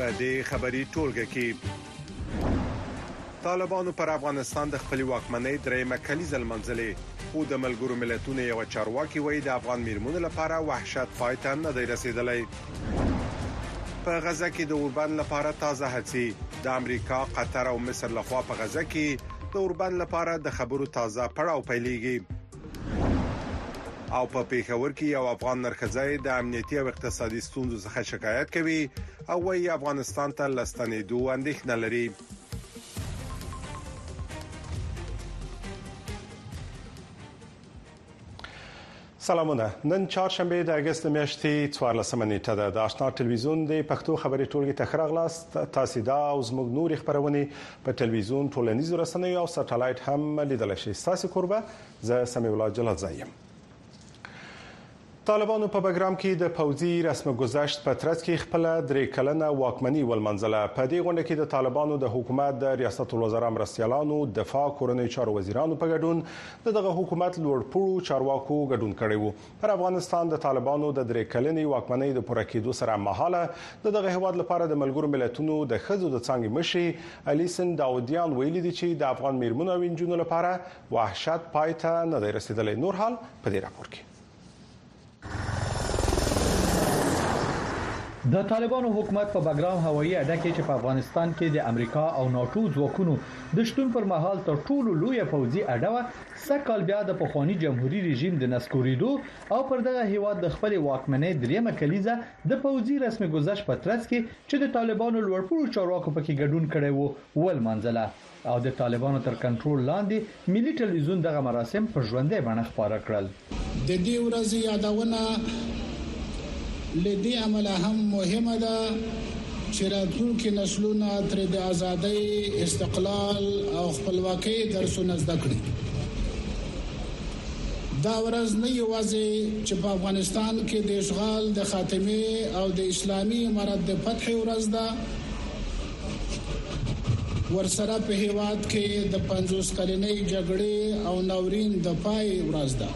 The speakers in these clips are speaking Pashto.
په دې خبري ټولګه کې طالبانو پر افغانستان د خپل واکمنۍ درېمه کلیزه لمنځلې خو د ملګرو ملتونو یو چارواکي وایي د افغان میرمنو لپاره وحشت پای ته نه دی رسیدلی. په غزه کې د اوربند لپاره تازه هڅې د امریکا، قطر او مصر لخوا په غزه کې د اوربند لپاره د خبرو تازه پړاو پیلېږي. او په پیښور کې یو افغان نرخځای د امنیتي او اقتصادي ستونزو څخه شکایت کوي او وايي افغانستان ته لستنېدو اندېښنه لري. سلامونه. نن چهارشنبه د اگست میاشتې 14 نیټه ده. د آشنا ټلویزیون د پښتو خبري ټولګي ته خراغلاست. تاسو دا او زموږ نوري خبرونه په ټلویزیون، ټولنیزو رسنیو او سټلایټ هم لیدل شي. تاسو قربه زه سمیع الله جلال زایم. طالبانو په بګرام کې د پوځي رسم گذشت په ترڅ کې خپل درې کلنه واکمني ولمنځله. په دې غونډه کې د طالبانو د حکومت د ریاست الوزرا مرستیالانو، دفاع، کورنۍ چارو وزیرانو په ګډون دغه حکومت لوړپوړو چارواکو ګډون کړی وو. پر افغانستان د طالبانو د درې کلنې واکمنۍ د پوره کېدو سره مهاله دغه هیواد لپاره د ملګرو ملتونو د خزو د څنګه مشي الیسن داودیان ویلي دي چې د افغان میرمنو او انجونو لپاره وحشت پایته نه دی رسیدلی. نور حال په دې راپور کې. د طالبانو حکومت په بګرام هوایي اډه کې چې په افغانستان کې د امریکا او ناتو ځواکونو د شتون پر مهال تر ټولو لوی پوځي اډه و، سکهال بیا د پخوانی جمهوریت رژیم د نسکوریدو او پر دغه هیواد د خپل واکمنۍ دریمه کلیزه د پوځي رسمي گذشت په ترڅ کې چې د طالبانو لوړپوړو چارواکو پکې ګډون کړي وو ولمنځله او د طالبانو تر کنټرول لاندې ملي ټلویزیون دغه مراسم په ژوندۍ بڼه خبره کړل. د دې ورځې یادونه لدی عمل هم مهمه ده چې راتلونکي نسلونه تر د ازادۍ، استقلال او خپلواکۍ درسونه زده کړي. دا ورځ نه یوازې چې په افغانستان کې د اشغال د خاتمه او د اسلامي امارت د فتح ورځ ده، ورسره په هیواد کې د 50 کلنۍ جګړې او ناورین د پای ورځ ده.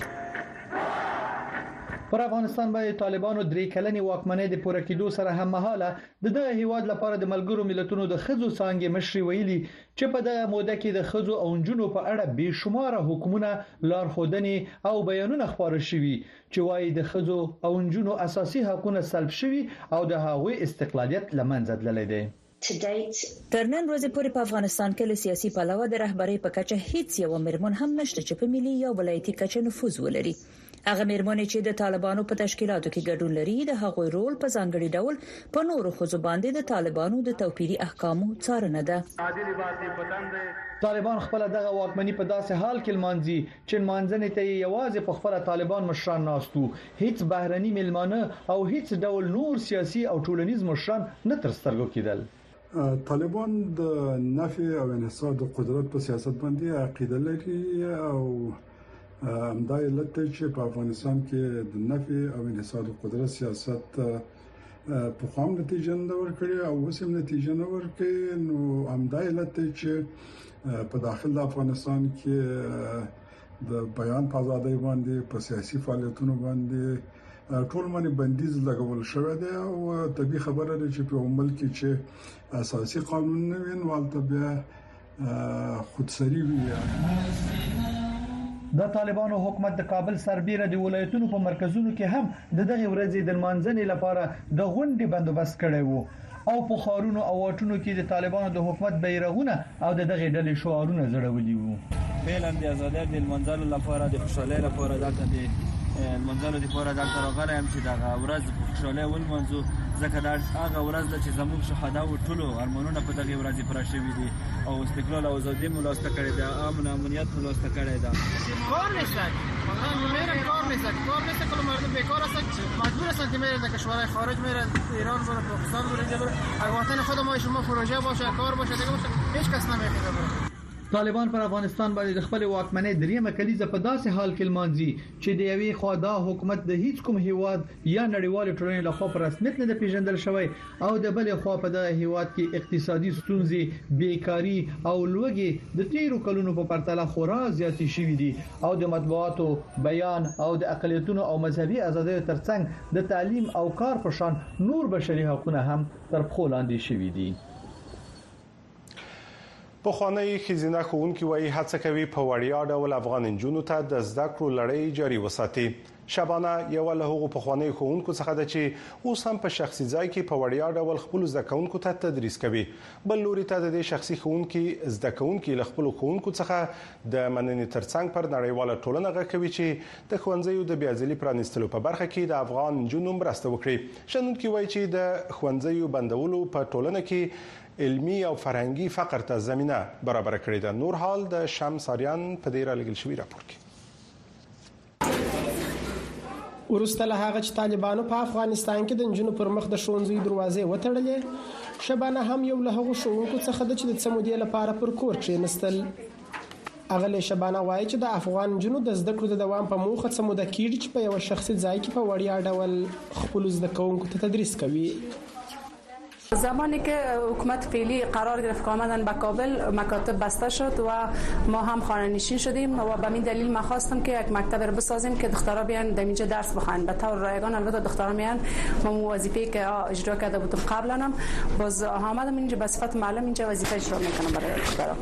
پر افغانستان باندې طالبانو درې کلنې واکمنۍ د پوره کېدو سره هم مهاله دغه هیواد لپاره د ملګرو ملتونو د خزو څنګه مشري ویلي چې په دغه موده کې د خزو او جنونو په اړه بشمار حکومتونه لارښودنې او بیانونه خبره شوي چې وايي د خزو او جنونو اساسي حقوقونه سلب شوي او د هغوی استقلالیت لمنځه تللی دی. تر نن ورځې پورې په افغانستان کې له سیاسي پلوه د رهبرۍ په کچه هیڅ یو میرمن هم نشته چې په ملي یا ولایتي کچه نفوذ ولري. هغه میرمنې چې د طالبانو په تشکیلاتو کې ګډون لري د هغوی رول په ځانګړي ډول په نورو خزو باندې د طالبانو د توپیري احکامو څارنه ده. طالبان خپل دغه واکمني په داسې حال کې لمانځي چې منځنۍ ته یوازې په خپل طالبان مشران ناستو، هیڅ بهرني ملمانه او هیڅ ډول نور سیاسي او ټولنیز مشران نه تر سترګو کېدل. طالبان د نفي او انحصار د قدرت په سیاست باندې عقیده لري او همدا علت چې په افغانستان کې د نفي او انحصار د قدرت سیاست په خام نتیجه نه ورکړي او وسم نتیجه نه ورکړي. نو همدا علت چې په داخل د افغانستان کې د بیان په ازادۍ باندې په سیاسي فعالیتونو باندې ټول باندې بندیز لګول شوی دی او طبي خبره ده چې په ملک کې چې اساسي قانون نه وین والته بیا خودسری وي. د طالبانو حکومت د کابل سربېره د ولایتونو په مرکزونو کې هم دغه ورځې د منځنۍ لپاره د غونډې بندوبست کړی وو او په خارونو او واټونو کې د طالبانو د حکومت بیرغونه او دغه ډلې شعارونه زړولي وو. فعلا د آزادۍ د منځلو لپاره د خوشحالۍ لپاره دلته د منځلو لپاره دلته راغلی یم چې دغه ورځ په خوشحالۍ ولمانځو، ځکه دا هغه ورځ ده چې زموږ شهدا او ټولو ارمانونه په دغه ورځ پوره شوي دي او استقلال او ازادي مو لاسته کړې ده، امن او امنیت مو لاسته کړې ده. کار نیست، میرن کار نیست که مردم بیکار هستن، مجبور هستن که میرن در کشورهای خارج، میرن ایران برن، پاکستان برن، اگر وطن خود ما شما پروژه باشه، کار باشه، دیگه باشه هیچ کس نمیخواد بره. طالبان پر افغانستان باندې د خپل واکمنۍ دریمه کلیزه په داسې حال کې لمانځي چې د یوې خوا دا حکومت د هیڅ کوم هیواد یا نړیوال ټولنې له خوا په رسمیت نه پیژندل شوی او د بل خوا په دغه هیواد کې اقتصادي ستونزې، بیکاری او لوږې د تیرو کلونو په پرتله خورا زیاتې شوې دي او د مطبوعاتو، بیان او د اقلیتونو او مذهبي ازادیو ترڅنګ د تعلیم او کار په شان نور بشري حقوقونه هم تر پښو لاندې شوي دي. په خوانی خزینه ښوونکي وایي هڅه کوي په وړیا ډول افغان نجونو ته د زده کړو لړۍ جاري وساتي. شبانه یو له هغو په خوانی ښوونکو څخه ده چې اوس هم په شخصي ځای کې په وړیا ډول خپل زده کوونکو ته تدریس کوي. بل لوري ته د شخصي ښوونکي زده کوونکي له خپل ښوونکو څخه د مننې ترڅنګ پر نړیواله ټولنه غږوي چې د ښوونځیو د بیاځلي پرانیستلو په برخه کې د افغان نجونو مرسته وکړي. شنونکي وایي چې د ښوونځیو بندولو په ټولنه کې علمي او فرهنګي فقر ته زمينه برابر کړې ده. نور حال د شمس آریان په دې را لګل شوی راپور کې. ورسته له هغه چې طالبانو په افغانستان کې د نجونو پر مخ د ښوونځي دروازې وتړلې، شبانه هم یو له هغو ښوونکو څخه ده چې د څمودې لپاره پر کور کېنستل. اغله شبانه وایي چې د افغان نجونو د زده کړو د دوام په موخه څموده کیږي چې په یو شخصي ځای کې په وړیا ډول خپل زده کوونکو ته تدریس کوي. زمانی که حکومت فعلی قرار گرفت که آمدن به کابل، مکاتب بسته شد و ما هم خانه نشین شدیم و به این دلیل ما خواستم که یک مکتب رو بسازیم که دخترها بیان در اینجا درس بخوان. به طور رایگان البته دخترها میان. ما وظیفه‌ای که اجرا کرده بودم قبلا هم باز آمدم اینجا به صفت معلم اینجا وظیفه اجرا میکنم برای دخترها.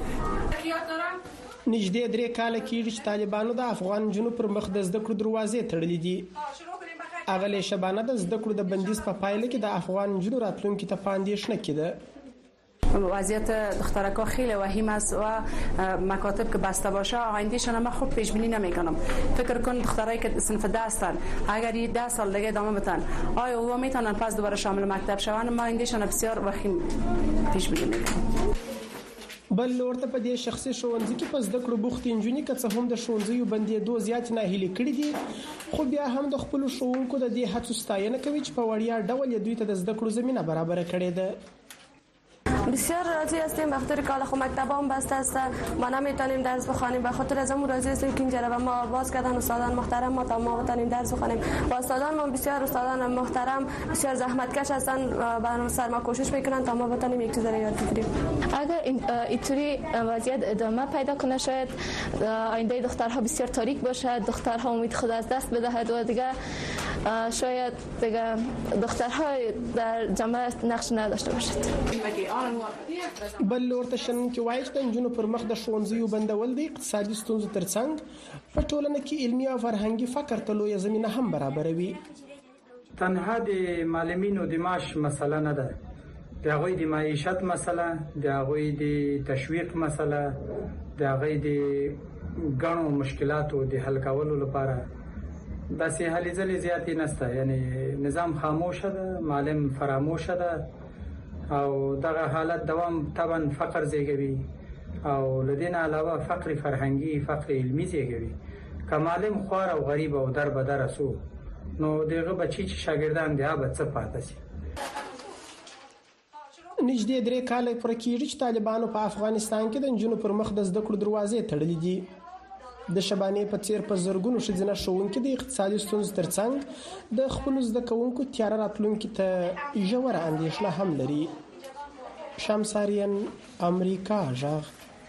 نږدې 3 کاله کېږي چې طالبانو د افغان جنوب پر مخ د زده کړو دروازې تړلې دي. اغله شبانه د زده کړو د بندیز په پایله کې د افغان جنو راتلونکي ته پاندېشنه کېده. وضعیت دخترکا خیلی وخیم است و مکاتب که بسته باشه آیندهشان ما خوب پیش بینی نمیکنم. فکر کن دخترایی که صنف 10 هستن اگر 10 سال دیگه ادامه بدن آیا او میتونن پس دوباره شامل مکتب شون؟ ما آیندهشان بسیار وخیم پیش بینی میکنم. بل لور ته په دې شخصي ښوونځي کې په زده کړو بوخت انجونی که څه هم د ښوونځیو بندېدو زیات ناهیلي کړي دي، خو بیا هم د خپل ښوونکو د دې هڅو ستاینه کوي چې په وړیا ډول دوی ته د زده کړو زمينه برابر کړي ده. بسیار راضی هستیم، به خاطر که خب مکتبام بسته است، ما نمیتونیم درس بخوانیم. به خاطر از اون راضی هستیم که اینجا به ما باز کردن استادان محترم ما تا ما بتونیم درس بخوانیم. و استادان ما بسیار استادان محترم، بسیار زحمتکش هستن، برای سر ما کوشش میکنن تا ما بتونیم یک چیز را یاد بگیریم. اگر اینطوری وضعیت ادامه پیدا کنه شاید آینده دخترها بسیار تاریک باشه، دخترها امید خود از دست بدهد و دیگه شاید دیگه دخترها در جامعه نقش نداشته باشد. بل لور ته شنن کې وایي چې د نجونو پر مخ د ښوونځیو بندول د اقتصادي ستونزو ترڅنګ په ټولنه کې علمي او فرهنګي فقر ته لویه زمینه هم برابروي. تنها د معلمینو د معاش مسله نه ده، د هغوی د معیشت مسله، د هغوی د تشویق مسله، د هغوی د ګڼو مشکلاتو د حل کولو لپاره داسې هلې ځلې زیاتې نشته. یعنی نظام خاموشه ده، معلم فراموشه ده او دغه حالت دوام طبعا فقر زیږوي او لدین علاوه فقر فرهنګي، فقر علمي زیږوي. که معلم خوار او غریب او در به در اسو نو دغه بچی چې شاګردان دی هغه څه پاتې شي. نږدې 3 کاله پر کېږي چې طالبانو په افغانستان کې د نجونو پر مخ د زده کړو دروازې تړلې دي. د شبانې په څیر په زرګونو ښځینه ښوونکي د اقتصادي ستونزو ترڅنګ د خپل زده کوونکو تیار راتلونکي ته ژوره اندېښنه هم لري. شمساریان امریکا ژغ.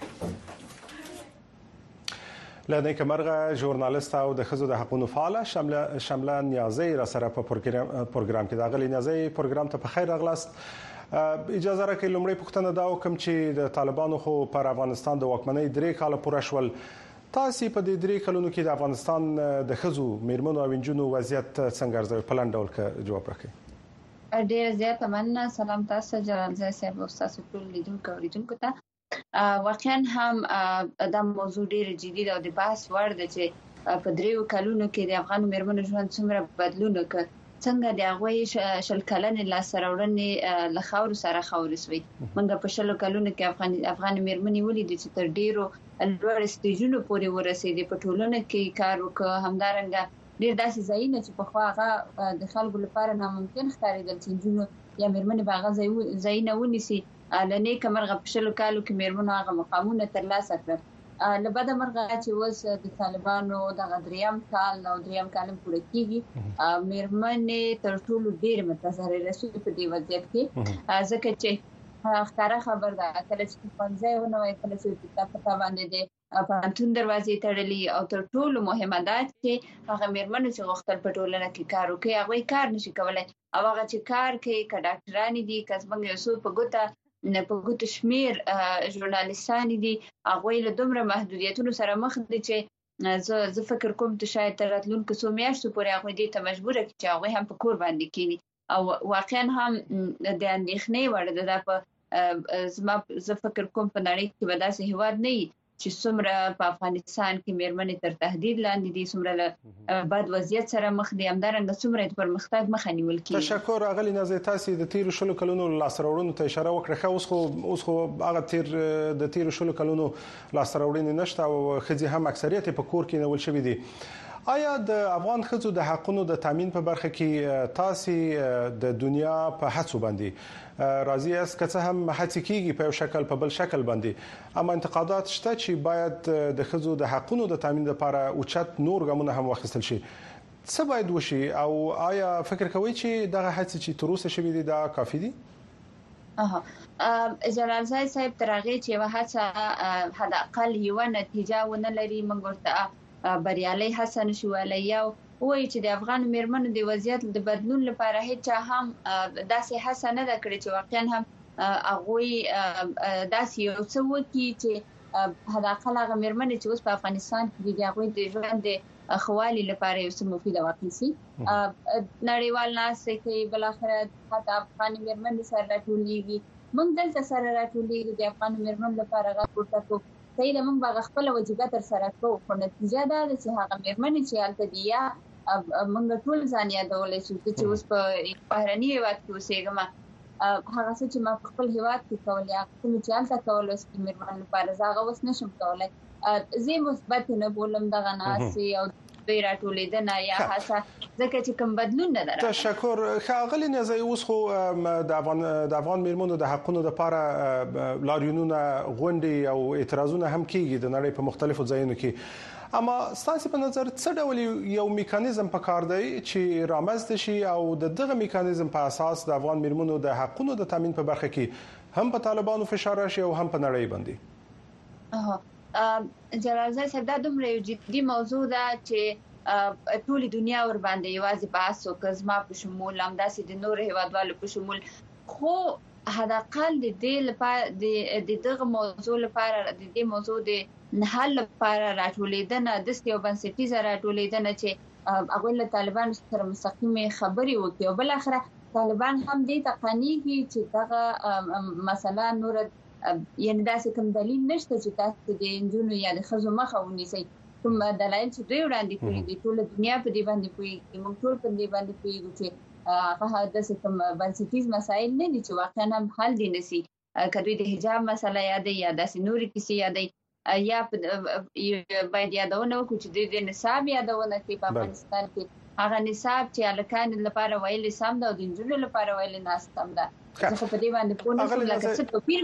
لنه کمرغه ژورنالیست او د خزو د حقوقو فعال شمله نیازی را سره په پروګرام کې داغلی نیازی پروګرام ته په خیر راغلاست. اجازه راکړئ لومړی پوښتنه دا وکم چې د طالبانو خو پر افغانستان د واکمنۍ 3 کاله پوره شول. تاسو په دې 3 کلونو کې د افغانستان د خزو میرمنو او انجونو وضعیت څنګه ارزوي؟ په لاندې ډول کې جواب راکړئ. ډیر زیات مننه. سلام تاسو جلال صاحب او تاسو ټول لیدونکو اوریدونکو ته. واقعا هم دا موضوع ډیر جدي ده او د بحث وړ ده چې په 3 کلونو کې د افغان میرمنو ژوند څومره بدلون وکړ، څنګه د هغه شل کلنې لاسراوړنې له خاور سره خاور شوي. موږ په شلو کلونو کې افغان میرمنې ولیدې چې تر ډیرو لوړ سټیجونو پورې ورسېدې، په ټولنه کې کار وکړ. همدارنګه ډیر داسې ځایونه چې په خوا هغه د خلکو لپاره ناممکن ښکارېدل چې جنونو یا میرمنې باغ ځایونه ونیسي، لنی کمرغه په شلو کالو کې میرمنو هغه مقامونه ترلاسه کړل لبد مرغه چې وس د طالبانو د غدريام کال نو دریم کالم پوره کیږي میرمنې تر ټولو ډیر متاثر رسول په دی وضعیت کې ځکه چې ښکارا خبر ده کله چې پنځه ونوي کله چې په باندې دي پانتون دروازې تړلې او تر ټولو مهمه ده چې هغه میرمنې چې غوښتل په ټولنه کې کار وکړي هغه کار نشي کولای او هغه چې کار کوي ک ډاکټرانی دي کسبنګ یو په ګوته شمیر ژورنالیستان دي هغه له دومره محدودیتونو سره مخ دي چې زه فکر کوم ته شاید تر راتلونکو څو میاشتو پورې هغه دې ته مجبور کړي چې هغه هم په کور باندې کینی او واقعا هم د اندېښنې وړ ده په زه فکر کوم په نړۍ کې به داسې هیواد نه وي چې څومره په افغانستان کې میرمنې تر تهدید لاندې دي څومره له بد وضعیت سره مخ دي همدارنګه څومره د پرمختګ مخه نیول کیږي. تشکر اغلی نازي تاسو د تیر شلو کلونو لاسراوړونو ته اشاره وکړه اوس خو هغه د تیر شلو کلونو لاسراوړنې نشته او خځې هم اکثریت په کور کې نیول شوې دي. آیا د افغان ښځو د حقونو د تامین په برخه کې تاسو د دنیا په هڅو باندې راضي یاست که څه هم هڅې کیږي په یو شکل په بل شکل باندې اما انتقادات شته چې باید د ښځو د حقونو د تامین لپاره اوچت نور ګامونه هم واخیستل شي څه باید وشي او آیا فکر کوئ چې دغه هڅې چې تر اوسه شوې دي دا کافي دي؟ جلال صاحب ترغه چې وهڅه حد اقل یو نتیجه ونه لري موږ ورته بریالي حسن شوالي یو وایي چې د افغان میرمنو د وضعیت د بدلون لپاره هیڅ هم داسې حسن نه کړی چې واقعا هم هغه داسې یو څه وکړي چې حد اقل هغه میرمنې چې اوس په افغانستان کې د هغوی د ژوند د خوالي لپاره یو څه مفید واقع شي نړیوال ناس کې بل اخر حتی افغان میرمنې سره راټولېږي موږ دلته سره راټولېږي د افغان میرمنو لپاره غوښتل کوو ته د موږ باغ خپل وجیبه تر سره کوو خو نتیجه دا ده چې هغه میرمنې چې الته دی یا موږ ټول ځان یادولای شو چې اوس په بهرني هیواد کې اوسېږم هغه څه چې ما په خپل هیواد کې کولای هغه چې الته کولای چې میرمنو لپاره زاغه وس نشم کولای زه مثبت نه بولم دغه ناسي او دوی راټولېدنه یا هڅه ځکه چې کوم بدلون نه درته. تشکر خاغلی نزي اوس خو د افغان میرمنو د حقونو لپاره لاریونونه غونډې او اعتراضونه هم کیږي د نړۍ په مختلفو ځایونو کې اما ستاسو په نظر څه ډول یو میکانیزم په کار دی چې رامنځته شي او دغه میکانیزم په اساس د افغان میرمنو د حقونو د تامین په برخه کې هم په طالبانو فشار راشي او هم په نړۍ باندې جلال صاحب دا دومره یو جدي موضوع ده چې ټول دنیا ور باندې یوازې بحث وکړم په شمول همداسې د نور هیوادوالو په شمول خو حد اقل د دې لپاره د دغه موضوع لپاره د دې موضوع د حل لپاره راټولېدنه د یو بنسټیزه راټولېدنه چې هغه له طالبان سره مستقیمه خبري وکړي او بل اخره طالبان هم دې تقنیږي چې دغه مسله نور یعنی داسې کوم دلیل نشته چې تاسو د انجونو یا د خزو مخه ونیسئ کوم دلایل چې دوی وړاندې کړي دي ټول دنیا په دې باندې کوي موږ ټول په دې باندې کوي چې هغه داسې کوم بنسټیز مسایل نه دي چې واقعا هم حل دي نسی کله د حجاب مسله یادې یا داسې نوري کیسې یادې یا باید یادونه وکړو چې د نصاب یادونه کې په افغانستان کې هغه نصاب چې الکان لپاره ویل سم ده او د انجونو لپاره ویل ناستم ده زه په دې باندې پوه نشم لکه څه توپیر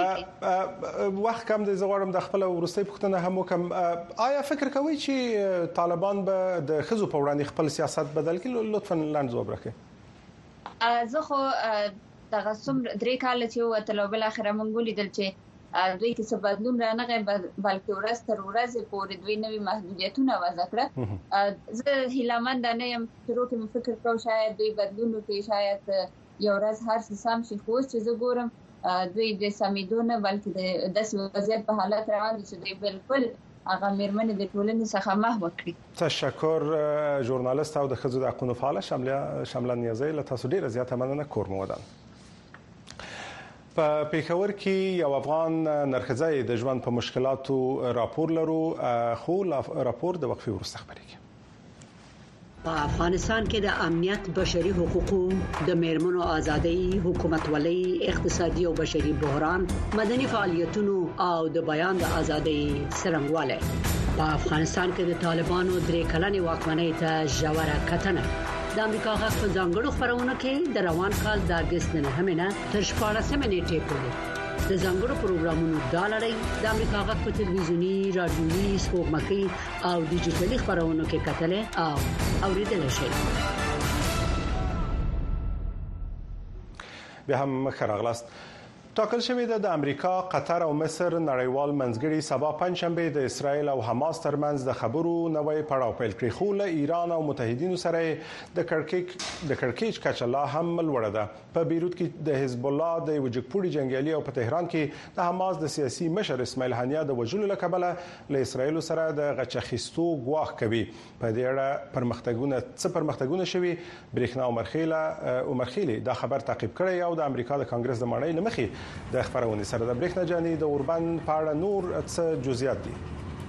وي وخت کم د زغړم د خپل ورستۍ پښتنه هم وکم آیا فکر کوي چې طالبان به د خزو په وړاندې خپل سیاست بدل کړي لطفا لاندې جواب راکړئ زه خو دغه څومره درې کال چې وته بل اخر مونږ ولیدل چې دوی کې څه بدلون رانغی بلکې ورځ تر ورځې پورې دوی نوي محدودیتونه وضع کړل زه هیلهمند نه یم چې روکه مې فکر کوم شاید دوی بدلون وکړي شاید یو ورځ هر څه سم شي خو چې زه ګورم دوی د سمیدونه بلکې د داسې وضعیت په حالت روان دي چې دوی بالکل هغه میرمنې د ټولنې څخه محو کړي. تشکر ژورنالیست او د ښځو د حقوقو فعال شامله نیازی له تاسو ډیره زیاته مننه کور مو ودان. په پیښور کې یو افغان نرښځی د ژوند په مشکلاتو راپور لرو خو راپور د وقفې وروسته خبرېږي. په افغانستان کې د امنیت بشري حقوقو د میرمنو ازادي حکومتولۍ اقتصادي او بشري بحران مدني فعالیتونو او د بیان د ازادي څرنګواله په افغانستان کې د طالبانو درې کلنې واکمنۍ ته ژوره کتنه د امریکا غږ په ځانګړو خبرونه کې د روان کال د اگست 9 تر 14 نیټې پورې د ځانګړو پروګرامونو د لړۍ د امریکا غږ په تلویزیونی، رادیويي، سپوږمکۍ او ډیجیټلي خبرونو کې کتل او اوریدل شئ. به هم خراغلاست. ټاکل شوې ده د امریکا، قطر او مصر نړیوال منځګړي سبا پنځشنبه د اسرایل او حماس ترمنځ د خبرو نوې پړاو پیل کړي، خو له ایران او متحدینو سره د کړکېچ کچه لا هم لوړه ده. په بیروت کې د حزب الله د وجګپوړي جنگیالي او په تهران کې د حماس د سیاسي مشر اسماعیل هنیه د وژلو لکبله له اسرایل سره د غچخستو غواخ کوي. په دې اړه پرمختګونه شوي. برېښنا عمرخیلی دا خبر تعقیب کړی او د امریکا د کانګرس د مړی لمخې د خبرونه سره د برېښنا جاني د اوربان پاړه نور څه جزئیات دي.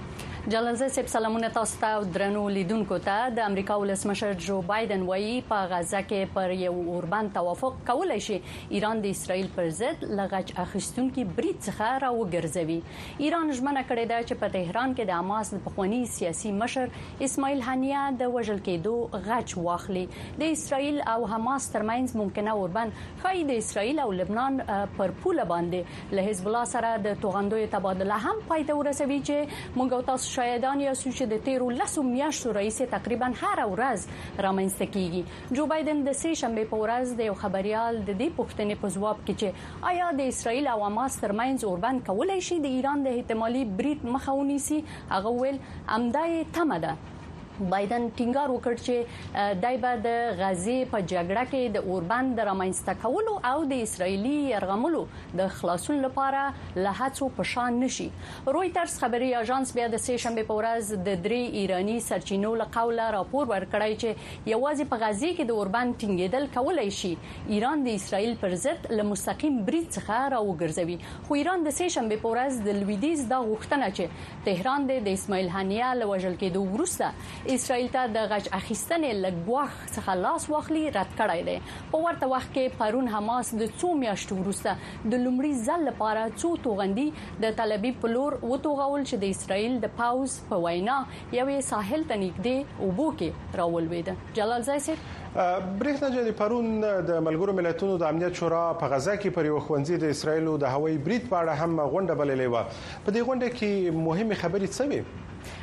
جلال زیب سلامونه تاسو ته درنو لیدونکو ته. د امریکا ولسمشر جو بایدن وایي په غزه کې پر یو اوربان توافق کولای شي ایران د اسرایل پر ضد لغچ اخیستونکو برید څخه راوګرځوي. ایران ژمنه کړې ده چې په تهران کې د حماس د پخوانی سیاسي مشر اسماعیل هنیه د وژل کېدو غچ واخلي. د اسرایل او حماس ترمنځ ممکنه اوربان خای د اسرایل او لبنان پر پوله باندې له حزب الله سره د توغندوی تبادله هم پای ته ورسوي چې موږ تاسو شاهدان یا چې د تیرو لسو میاشتو راځي تقریبا هر ورځ رامنځته کیږي. جو بایدن د سه شنبه په ورځ د یو خبريال د دې پوښتنې په ځواب کې چې آیا د اسرایل او حماس ترمنځ اوربان کولای شي د ایران د احتمالي برید مخه ونیسي، هغه ویل امدای تمه ده. بایدن ټینګار وکړ چې دای به د غزې په جګړه کې د اوربان د رامنځته کولو او د اسرایلی یرغملو د خلاصون لپاره له هڅو په شان نشي. رويټرز خبري اژانس بیا د سه شنبه په ورځ د درې ایرانی سرچینو له قوله راپور ورکړی چې یوازې په غزې کې د اوربان ټینګېدل کولای شي ایران د اسرایل پر ضد له مستقیم برید څخه راوګرځوي. خو ایران د سه شنبه په ورځ د لویدیز د غوښتنه چې تهران د اسماعیل هنیه له وژل کېدو وروسته اسرائیل ته د غچ اخیستنې لګواخ څخه لاس واخلي رد کړی دی. په ورته وخت کې پرون حماس د څو میاشتو وروسته د لومړي ځل لپاره څو توغندي د تل ابیب په لور وتوغول چې د اسرائیل د پاوز په وینا یوې ساحل ته نږدې اوبو کې راولویده. جلال زیب برېښنا جاني پرون د ملګرو ملتونو د امنیت شورا په غزه کې پر یو ښوونځي د اسرائیل د هوایي برید په اړه هم غونډه بللې و. په دې غونډه کې مهمه خبرې څه وې؟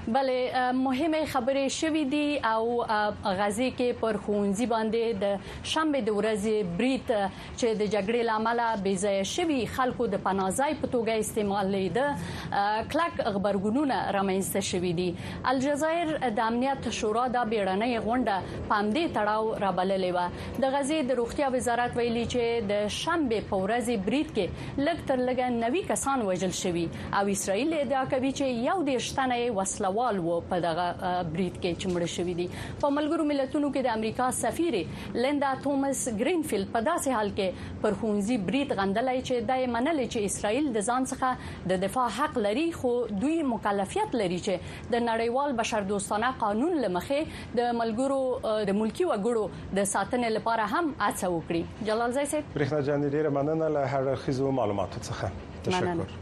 بله مهمه خبرې شوې دي او غزې کې پر ښوونځي باندې د شنبه د ورځې برید چې د جګړې لامل بې ځای شوي خلکو د پناهځای په توګه استعمالېده کلک خبرګونونه رامنځته شوي دي. الجزایر د امنیت شورا د بیړنۍ غونډه پامدې تړاو را بللې و. د غزې د روغتیا وزارت ویلي چې د شنبه په ورځ برید کې لږ تر لږه 90 کسان وژل شوي او اسرائیل ادعا کوي چې یو د شتنې وسلوال و په دغه برید کې چې مړ شوی دي. په ملګرو ملتونو کې د امریکا سفیر لیندا توماس گرینفیلد په داسې حال کې پر ښوونځي برید غندلای چې دای منل چې اسرائیل د ځان څخه د دفاع حق لري، خو دوی مکلفیت لري چې د نړیوال بشردوستانه قانون لمخې د ملګرو د ملکی وګړو د ساتنې لپاره هم هڅه وکړي. جلال زیب برېښنا جاني ډیره مننه له هر خيزو معلوماتو څخه. تشکر.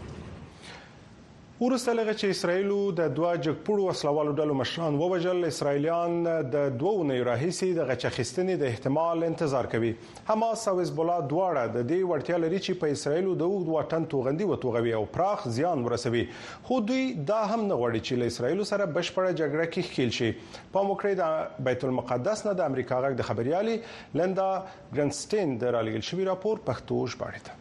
ورسته لږ چې اسرایل د دوه جګپوړو وسلوالو ډلو مشران ووجل، اسرایلیان د دوه نه راهیسي د غچخستنې د احتمال انتظار کوي. حماس او حزب الله دواړه د دې وړتیا لري چې په اسرایل د وطن توغندي وتوغوي او پراخ زیان ورسوي، خو دوی دا هم نه غواړي چې له اسرایل سره بشپړه جګړه کې ښکیل شي. په موکړه د بیت المقدس نه د امریکا غږ د خبريالي لیندا ګرنسټین د رالګل شوی راپور پښتو ژباړه.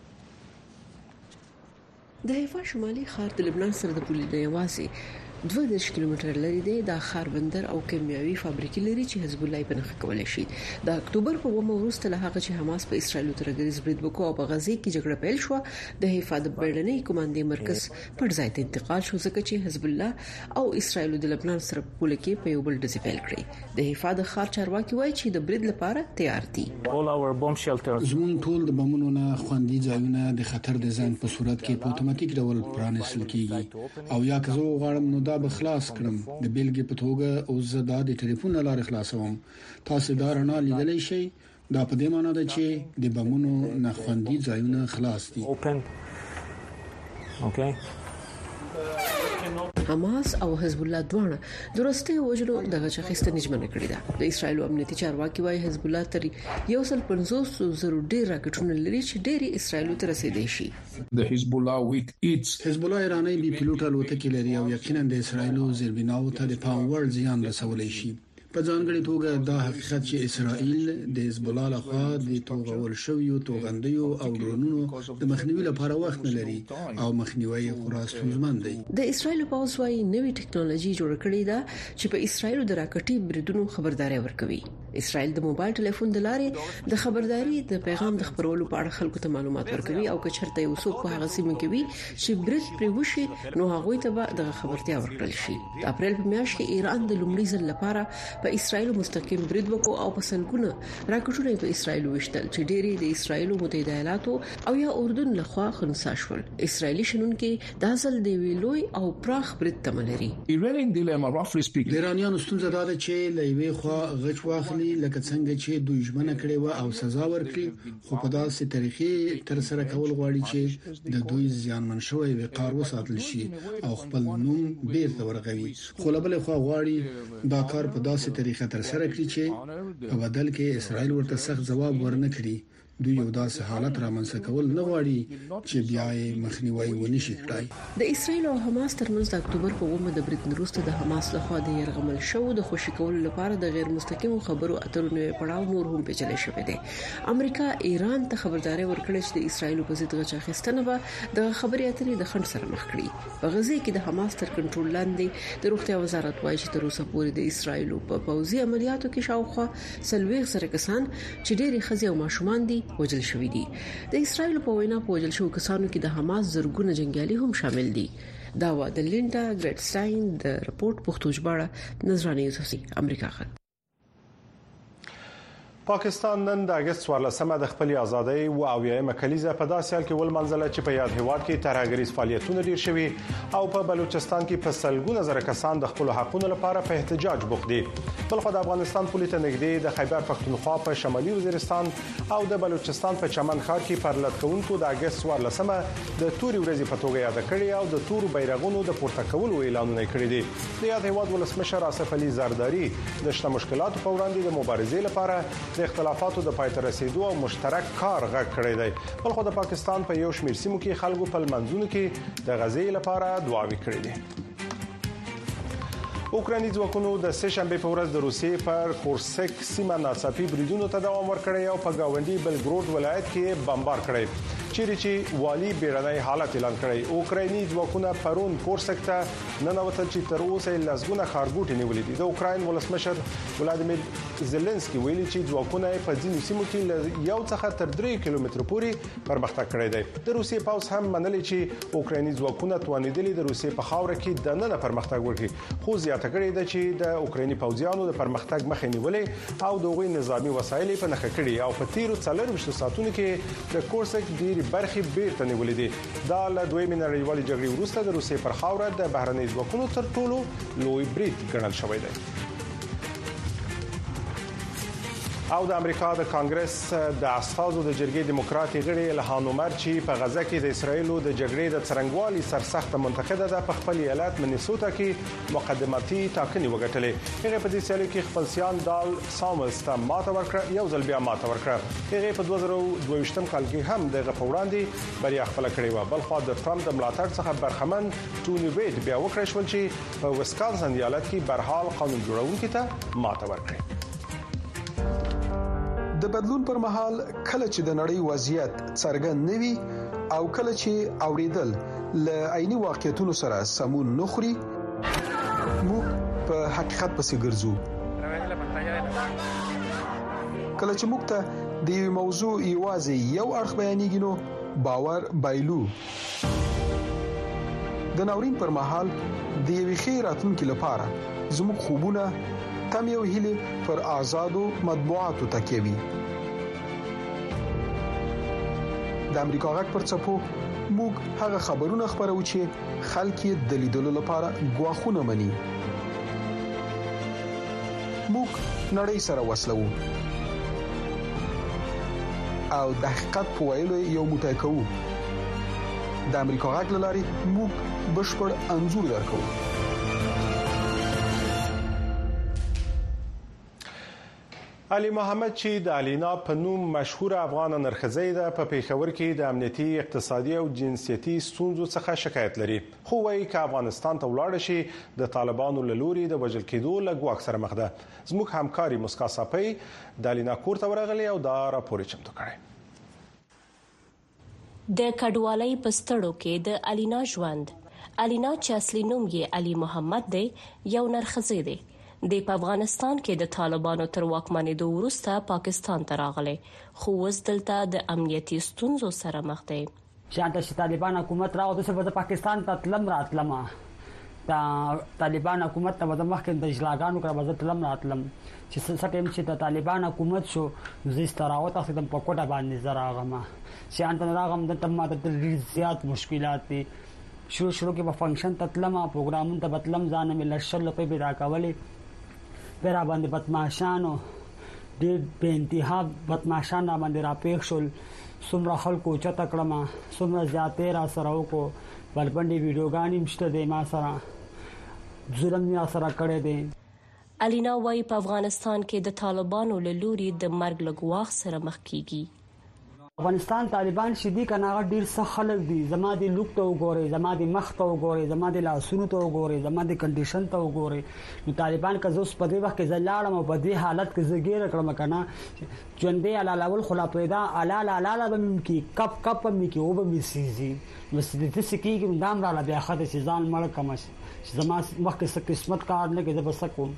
د حیفا شمالي ښار د لبنان سره د پولې د یوازې 22 کیلومتر لري دی. دا ښار بندر او کیمیاوي فابریکې لري چې حزب الله په نخښه کولای شي. د اکتوبر په 1 وروسته له هغه چې حماس په اسرایل تر غریز برید وکړ او په غزې کې جګړه پیل شو، د حیفا د بیړنۍ کمانډې مرکز پر ځای ته انتقال شو ځکه چې حزب الله او اسرایل د لبنان سره په پوله کې په یو بل ډزې پیل کړې. د حیفا د ښار چارواکي وایي چې د برید لپاره تیار دي. زمون ټول د بمونو نه خوندي ځایونه د خطر د ځان په صورت کې په اتوماتیک ډول پرانیستل کیږي او یا که زه غواړم نو دا به خلاص کړم. د بیلګې په توګه اوس زه د ټلیفون لارې خلاصوم. تاسو دا رڼا لیدلی شئ. دا په دې معنی ده چې د بمونو نه خوندي ځایونه خلاص دي. حماس او حزب الله دواړه درسته وجلو دغه شخصته نجمنه کړی ده. د اسرایل امنیتي چارواکي وايي حزب الله تر 150 ډیر راکټونه لري چې ډېری اسرایل ته رسیدي شي. د حزب الله ایرانی بي پيلوټ الوتکې لري او یقینا د اسرایل زیربناو ته د پام وړ زیان رسولای شي. په ځانګړي توګه دا حقیقت چې اسرائیل د حزب الله لخوا د توغول شویو توغندیو او ډرونونو د مخنیوي لپاره وخت نه لري او مخنیوي خورا ستونزمن دی. د اسرائیل پوځ وايي نوې ټکنالوژي جوړ کړې ده چې په اسرائیل د راکټي بریدونو خبرداري ورکوي. اسرائیل د موبایل ټلیفون د لارې د خبرداري د پیغام د خبرولو په اړه خلکو ته معلومات ورکوي او که چرته یو څوک په هغه سیمه کې وي چې برید پرې وشي نو هغه ته به د خبرتیا ورکړل شي. د اپریل په میاشت کې ایران د لومړي ځل لپاره په اسرائیل مستقیم برید وکړ او په سلګونه راکټونه په اسرائیل وشتل چې ډېری د اسرائیل متحده ایالاتو او یا اردن لخوا خنثی شول. اسرائیلي شنونکو د ځل دی ویلوي او پراخ برید تملري. ایرانیان ستونزه ده چې لوي خو غچ واخلي لکه څنګه چې دوی ژمنه کړې و او سزا ورکړي خو په داسې طریقې تر سره کول غواړي چې د دوی زیانمن شوی وقار وساتل شي او خپل نوم بیرته ورغوي. خو بل خو غواړي دا کار په داسې طریقه تر سره کړی چې په بدل کې اسرائیل ورته سخت جواب ورنکړي. دوی یو داسې حالت رامنځته کول نه غواړي چې بیا یې مخنیوي ونشي کړای. د اسرائیل او حماس ترمنځ د اکتوبر په 9 د برید وروسته د حماس لخوا د يرغمل شو د خوشی کولو لپاره د غیر مستقیم خبرو اترو نوې پړاو نور هم پیچلې شوې ده. امریکا ایران ته خبرداري ورکړه چې د اسرائیل په ضد غچ اخیستنه به د خبري اترې د خنډ سره مخ کړي. په غزه کې د حماس تر کنټرول لاندې د روغتیا وزارت وايي چې تر اوسه پورې د اسرائیل په پوځي عملیاتو کې شاوخوا 40 سره کسان چې ډېری ښځې او ماشومان دي وژل شوي دي. د اسرائیل په وینا په وژل شوو کسانو کې د حماس زرګونه جنگیالي هم شامل دي. دا و د لینډا ګریټسټاین د رپورت پښتو ژباړه نظرانه یوسفزي امریکا خط. پاکستان نن د اگست 14مه د خپل ازادۍ او اویایم کلیزه په داسې حال کې ولمنځله چې په یاد هیواد کې ترهګریز فعالیتونه ډیر شوي او په بلوچستان کې په سلګونه زره کسان د خپل حقوقو لپاره په احتجاج بوخت دي. بلخو د افغانستان پولیس نږدې د خیبر پختونخوا په شمالي وزیرستان او د بلوچستان په چمن ښار کې پر لټکونکو د اگست 14مه د توري ورځې په توګه یاد کړي او د تور بیرغونو د پورته کولو اعلانونه کړي دي. د یاد هیواد ولسمشر آصف علي زرداری د شته مشکلاتو په وړاندې د مبارزې لپاره د اختلافاتو د پای ته رسیدو او مشترک کار غږ کړی دی. بلخو د پاکستان په یو شمېر سیمو کې خلکو په منځونو کې د غزې لپاره دعاوې کړې دي. اوکراني ځواکونو د سه شنبه په ورځ د روسیې پر کورسک سیمه ناڅاپي بریدونو ته دوام ورکړی او په گاونډي بلګرود ولایت کې بمبار کړی چیرې چې والی بیرنۍ حالت اعلان کړی. اوکراني ځواکونه پرون کورسک ته ننوتل چې تر اوسه لږونه خارګوټي نیولې دي. د اوکراین ولسمشر ولادیمیر زيلنسکي ویلي چې ځواکونه په ځینو سیمو کې یو څخه تر 3 کیلومتر پورې پرمختګ کړی دی. د روسیې پوځ هم منلي چې اوکراني ځواکونه توانیدلي د روسیې په خاور کې د نن پرمختګ وکړي. خو زیاته کړې ده چې د اوکراني پوځیانو د پرمختګ مخه نیولې او د غوي نظامی وسایل په نخښه کړي او په تیرو 24 ساعتونو کې د کورسک ډېری برخې بیرته نیولې دي. دا له دویمې نړیوالې جګړې وروسته د روسیې پر خاوره د بهرنۍ ځواکونو تر ټولو لوی برید ګڼل شوی دی. او د امریکا د کانګرس د اساسو د جرګې دیموکراتي غړي الهان عمر چې په غزه کې د اسرایل د جګړې د څرنګوالي سرسخت منتقده ده په خپل ایالت منیسوتا کې مقدماتي ټاکنې وګټلې. هغه په دې سیالي کې خپل سیال دال سامویلز ته ماته ورکړه یو ځل بیا ماته ورکړه. هغه په 2022 کال کې هم دغه په وړاندې بریا خپل کړې و. بلخو د ټرمپ د ملاتړ څخه برخمن ټونی ویډ بیا وکړ شول چې په ویسکانسن ایالت کې برحال قانون جوړونکو ته ماته ورکړه. د بدلون پر مهال کله چې د نړۍ وضعیت څرګند نوي او کله چې اوریدل ل عیني واقعیتونو سره سمون نخري موږ په حقیقت پسې ګرځو. کله چې موږ ته د یو موضوع ایوازي یو اړخ بیانېږي نو باور بایلو. د ناورین پر مهال د یوې خیراتونکو لپاره زموږ خوبونه تم یو هیله پر آزادو مطبوعاتو تکیوي. د امریکا غږ پر څپو موږ هغه خبرونه خبرو چې خلک یې د لیدلو لپاره غواخونه مني. موږ نړۍ سره وصلو او د حقیقت په ویلو یو موټی کوو. د امریکا غږ لاري موږ بشپړ انزور درکو. علي محمد چې د الینا په نوم مشهور افغان نرخزی ده په پیښور کې د امنیتي اقتصادي او جنسيتي ستونزو څخه شکایت لري خو وايي چې افغانستان ته ولاړ شي د طالبانو له لوري د وژل کېدو له ګواښ سره مخ ده. زموږ همکاري مسکا صاپي د الینا کور ته ورغلي او دا راپور چمتو کړی. د کډوالۍ پستړو کې د الینا ژوند. الینا چې اصلي نوم یې علي محمد دی یو نرخزی دی. د افغانستان کې د طالبانو تر واکمنېدو وروسته پاکستان ته راغلی خو اوس دلته د امنیتي ستونزو سره مخ دی. چې طالبان حکومت راوته چې په پاکستان ته تلم راتلم دا طالبان حکومت ته د مخکې د اجلاګانو کړه وځ تلم راتلم چې څه ټیم چې د طالبان حکومت شو زیست راوته چې د پکوټه باندې زراغمه چې انت راغم د تمه د زیات مشکلات دي. شروع کې په فنکشن تطلم پروګرامونو ته بتلم ځان مې لشل په بیا کولې پیرا باندې بدمعشانو ډېر به انتها بدمعشان باندې را پېښ شول. څومره خلکو چته کړم څومره زیاتې را سره وکړو بلبندې ویډیوګانې مشته د ما سره ظلم یا سره کړی دی. الینا وايي په افغانستان کې د طالبانو له لوري د مرګ له ګواښ سره مخ کیږي. افغانستان طالبان شدي کنه ډیر سخت خلک دي. زما د لوک ته وګوري زما د مخ ته وګوري زما د لاسونو ته وګوري زما د کنډیشن ته وګوري. نو طالبان که زوس په دې وخت کې زلاړم او په دې حالت کې زګیر کړم کنه ژوندې علاوه خلا پیدا علاله بم کی کپ مې کی او بم سيزي مسجد سکیږي دام را بیا خاطر چې ځان مړ کم شي زما وخت کې قسمت کار نه کې د بسکو.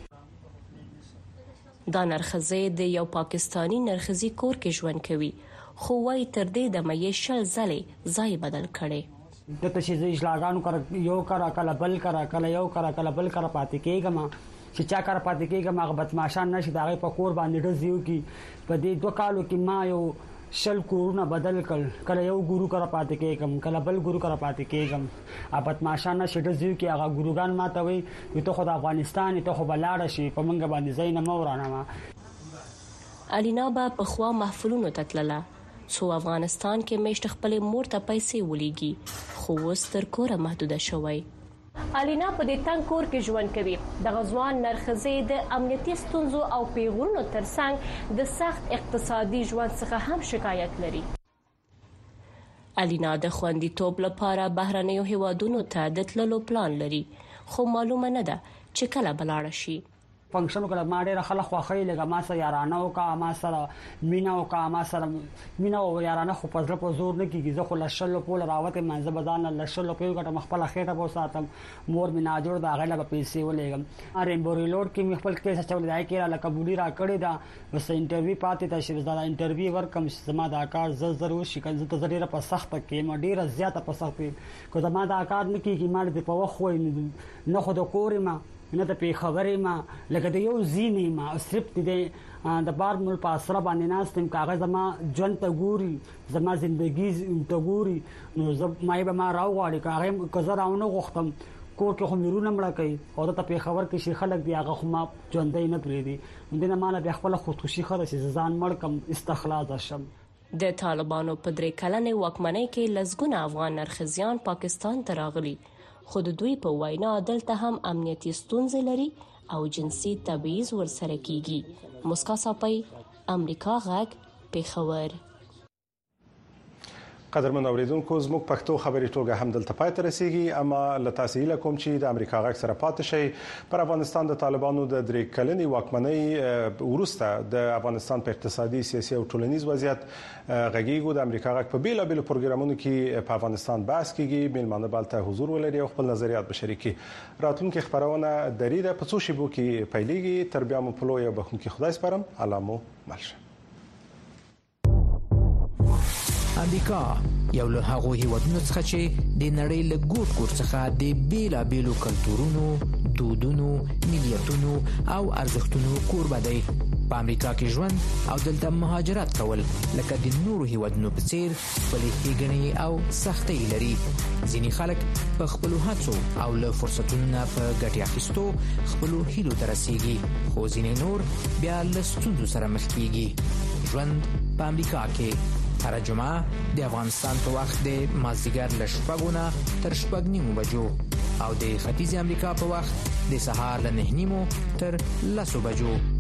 دا نرخزی د یو پاکستانی نرخزی کور کې ژوند کوي خو وايي تر دې د مې شل ځلې ځای بدل کړي. د تشیز اجلاګانو کړ یو کړه کله بل کړه کله یو کړه کله بل کړه پاتې کېږم چې چا کار پاتې کېږم هغه بدمعشان نشي دا غي په کور باندې ډزیو کی په دې 2 کالو کې ما یو شل کورونه بدل کړ کله یو ګورو کړه پاتې کېږم کله بل ګورو کړه پاتې کېږم ا بدمعشان نشي ډزیو کی هغه ګوروګان ماته وي ته خو د افغانستان ته خو بلاړ شي په منګه باندې زین مورانه ما. الینا با په خوا محفلونو تتلله سو افغانستان کې مشت خپل مور ته پیسې ولېږي خو اوس تر کوره محدوده شوی. الینا په دې تنګ کور کې ژوند کوي. د غزوان نرخزی د امنیتي ستونزو او پیغورونو ترڅنګ د سخت اقتصادي ژوند څخه هم شکایت لري. الینا د خوندیتوب لپاره بهرنیو هیوادونو ته د تللو پلان لري خو معلومه نه ده چې کله بلاړ شي. فنکشن کله ما ډېر خلک خوخی لګه ما سره یارانه او کا ما سره مینا او کا ما سره مینا او یارانه خو پزله په زور نه کیږي. زه خو لشل په راوته منځ بدان لشل په یو غټه مخبل خېټه په ساتم مور مینا جوړ دا غله په پیسې ولېګم. رینبو ریلوډ کې خپل کیسه چول دی کې را قبولي را کړی دا بس انټرویو پاتې ته شي دا انټرویو ورکم زما دا کار ضرور شي کنه ته ډېر په سخت کې ما ډېر زیاته په سخت کو زما دا کار نه کیږي ما دې په وخت وای نه خو د کورې ما نه ته په خبرې ما لکه د یو زینې ما صرف دې د بار مول په اسره باندې ناستم کاغذ ما ژوند ته ګوري زما ژوندۍ ته ګوري نو ما به ما راوغاړي کاغه کزراونه غوښتم کور کې هم ورونه مړه کوي او ته په خبر کې شي خلک دی هغه خو ما ژوندۍ نه پریدي مونږ نه مال به خپل خودکشي خره چې ځان مړ کم استخلاص شم. د طالبانو په 3 کلنې واکمنۍ کې لزګونه افغان نرخزیان پاکستان ته راغلي خود دوی په وینا دلته هم امنیتي ستونزې لري او جنسي تبعیض ورسره کیږي. مسکا صاپي امریکا غږ پیښور. قدرمن اوریدونکو زموږ پښتو خبري ټولګه هم دلته پای ته رسیدي اما لتاسې لکم چې د امریکا غږ سره پاتې شي پر افغانستان د طالبانو د 3 کلنې واکمنۍ وروسته د افغانستان په اقتصادي سیاسي او ټولنیز وضعیت غږیږو. د امریکا غږ په بیلابل پروګرامونو کې په افغانستان بحث کیږي میلمانه بالته حضور ولري او خپل نظریات بشریکي. راتلونکي خبرونه دریده په څو شیبو کې پیلېږي. تر بیا مو په لوی بخونکي خدای سپارم. علامو ملشه. امریکا یو له هغو هیوادونو څخه چې د نړۍ له ګوټ ګوټ څخه د بیلابېلو کلتورونو، دودونو، ملیتونو او ارزښتونو کوربه دی. په امریکا کې ژوند او دلته مهاجرت کول لکه د نورو هیوادونو په څیر خپلې ښېګڼې او سختۍ لري. ځینې خلک په خپلو هڅو او له فرصتونو نه په ګټې اخیستو خپلو هیلو ته رسیږي خو ځینې نور بیا له ستونزو سره مخ کیږي. ژوند په امریکا کې هر جمعه د افغانستان په وخت د مازدیګر له 4 تر 4:30 بجو او د ختیځ امریکا په وخت د سهار له 9:30 تر 10 بجو.